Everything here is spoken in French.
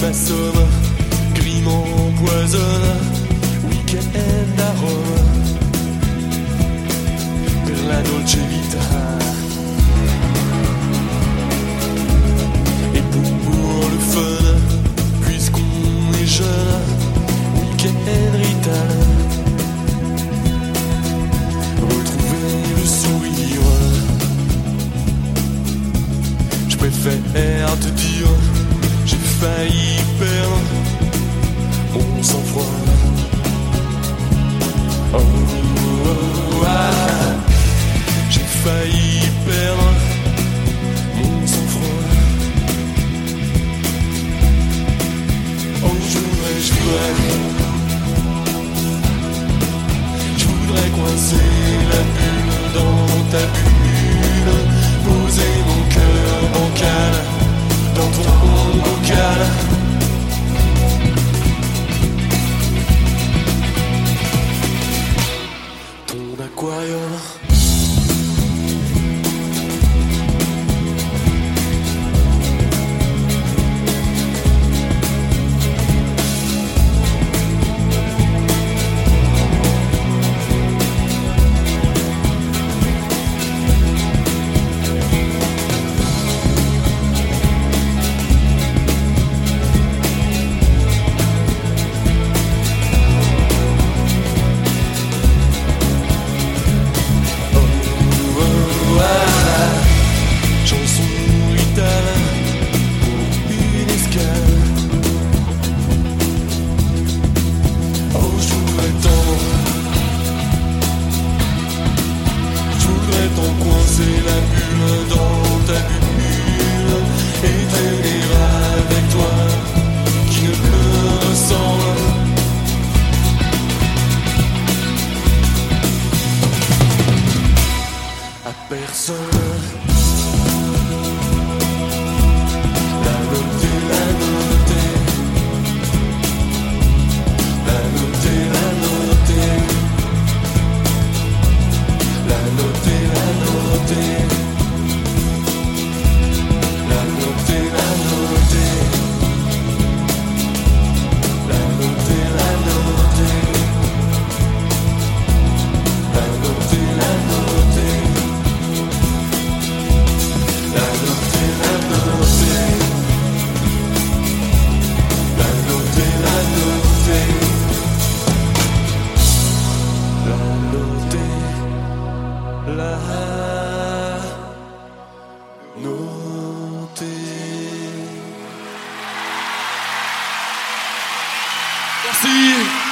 m'assomme, gris m'empoisonne, week-end à Rome, per la dolce vita. Et pour le fun, puisqu'on est jeune, week-end Rital, retrouver le sourire. Je préfère te dire, j'ai failli perdre mon sang-froid. Oh, oh, oh, ah. J'ai failli perdre mon sang-froid. Oh, je voudrais coincer la bulle dans ta bulle, poser mon cœur bancal dans ton bocal. Ton aquarium. Coincer la bulle dans ta bulle et tenir avec toi qui ne me ressemble à personne. La noter, la noter, la noter, la noter, la noter, la noter, la noter, la noter, la noter, la noter, la noter, la noter, la noter, la noter, la noter, la noter, la noter. La noter. Merci.